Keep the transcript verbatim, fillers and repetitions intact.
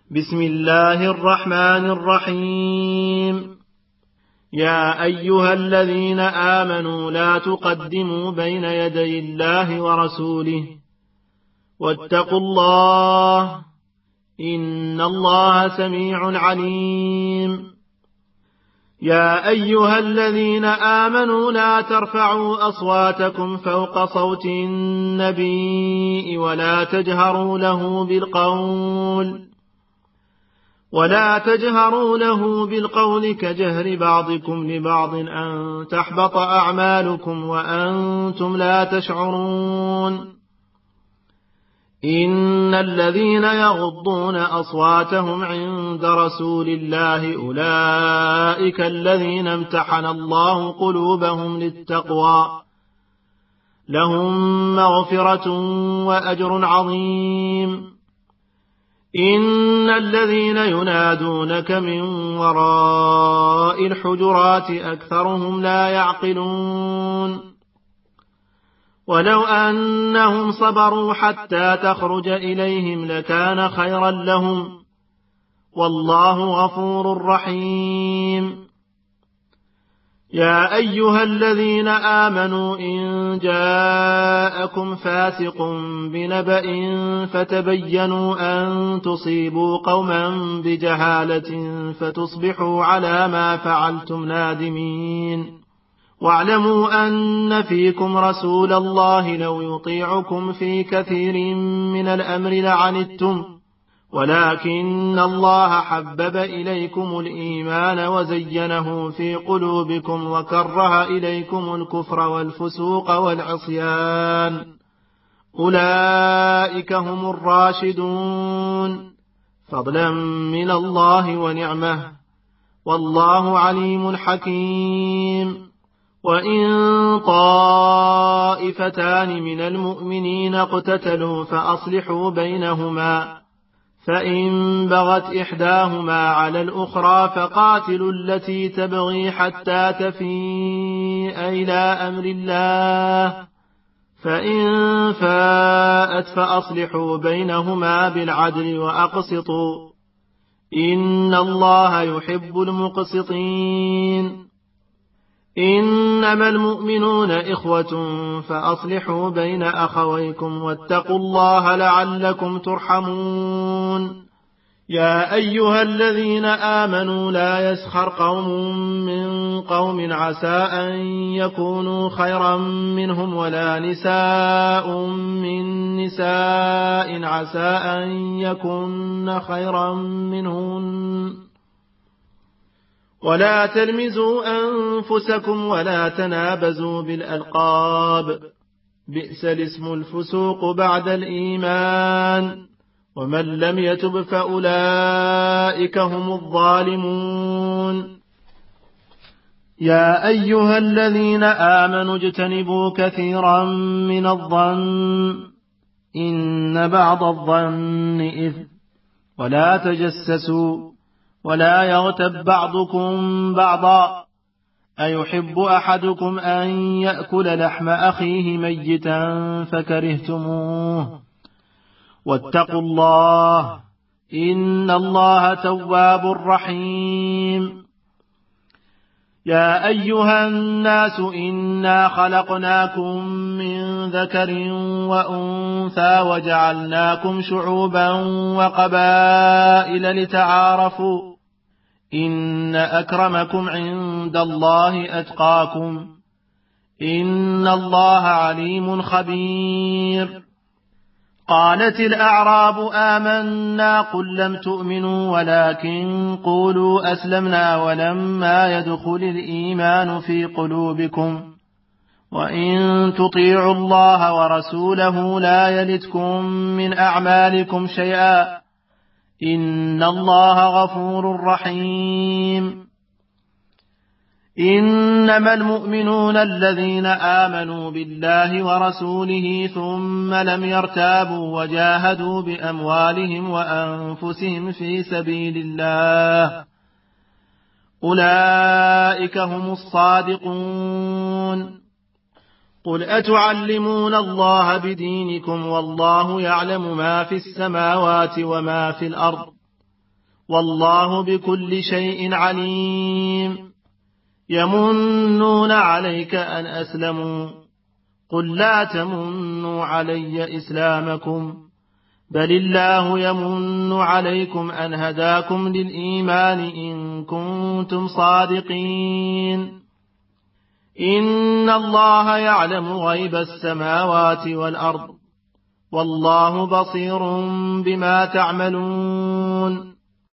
بسم الله الرحمن الرحيم. يا أيها الذين آمنوا لا تقدموا بين يدي الله ورسوله واتقوا الله إن الله سميع عليم. يا أيها الذين آمنوا لا ترفعوا أصواتكم فوق صوت النبي ولا تجهروا له بالقول ولا تجهروا له بالقول كجهر بعضكم لبعض أن تحبط أعمالكم وأنتم لا تشعرون. إن الذين يغضون أصواتهم عند رسول الله أولئك الذين امتحن الله قلوبهم للتقوى لهم مغفرة وأجر عظيم. إن الذين ينادونك من وراء الحجرات أكثرهم لا يعقلون. ولو أنهم صبروا حتى تخرج إليهم لكان خيرا لهم والله غفور رحيم. يا أيها الذين آمنوا إن جاءكم فاسق بنبأ فتبينوا أن تصيبوا قوما بجهالة فتصبحوا على ما فعلتم نادمين. واعلموا أن فيكم رسول الله لو يطيعكم في كثير من الأمر لعنتم ولكن الله حبب إليكم الإيمان وزينه في قلوبكم وكره إليكم الكفر والفسوق والعصيان أولئك هم الراشدون فضلا من الله ونعمه والله عليم حكيم. وإن طائفتان من المؤمنين اقتتلوا فأصلحوا بينهما فإن بغت إحداهما على الأخرى فقاتلوا التي تبغي حتى تفيء إلى أمر الله فإن فاءت فأصلحوا بينهما بالعدل وأقسطوا إن الله يحب المقسطين. إنما المؤمنون إخوة فأصلحوا بين أخويكم واتقوا الله لعلكم ترحمون. يا أيها الذين آمنوا لا يسخر قوم من قوم عسى أن يكونوا خيرا منهم ولا نساء من نساء عسى أن يكون خيرا منهن ولا تلمزوا أنفسكم ولا تنابزوا بالألقاب بئس الاسم الفسوق بعد الإيمان ومن لم يتب فأولئك هم الظالمون. يا أيها الذين آمنوا اجتنبوا كثيرا من الظن إن بعض الظن إثم ولا تجسسوا ولا يغتب بعضكم بعضا أيحب أحدكم أن يأكل لحم أخيه ميتا فكرهتموه واتقوا الله إن الله تواب رحيم. يا أيها الناس إنا خلقناكم من ذكر وأنثى وجعلناكم شعوبا وقبائل لتعارفوا إن أكرمكم عند الله أتقاكم إن الله عليم خبير. قالت الأعراب آمنا قل لم تؤمنوا ولكن قولوا أسلمنا ولما يدخل الإيمان في قلوبكم وإن تطيعوا الله ورسوله لا يلتكم من أعمالكم شيئا إن الله غفور رحيم. إنما المؤمنون الذين آمنوا بالله ورسوله ثم لم يرتابوا وجاهدوا بأموالهم وأنفسهم في سبيل الله أولئك هم الصادقون. قل أتعلمون الله بدينكم والله يعلم ما في السماوات وما في الأرض والله بكل شيء عليم. يمنون عليك أن أسلموا قل لا تمنوا علي إسلامكم بل الله يمن عليكم أن هداكم للإيمان إن كنتم صادقين. إن الله يعلم غيب السماوات والأرض والله بصير بما تعملون.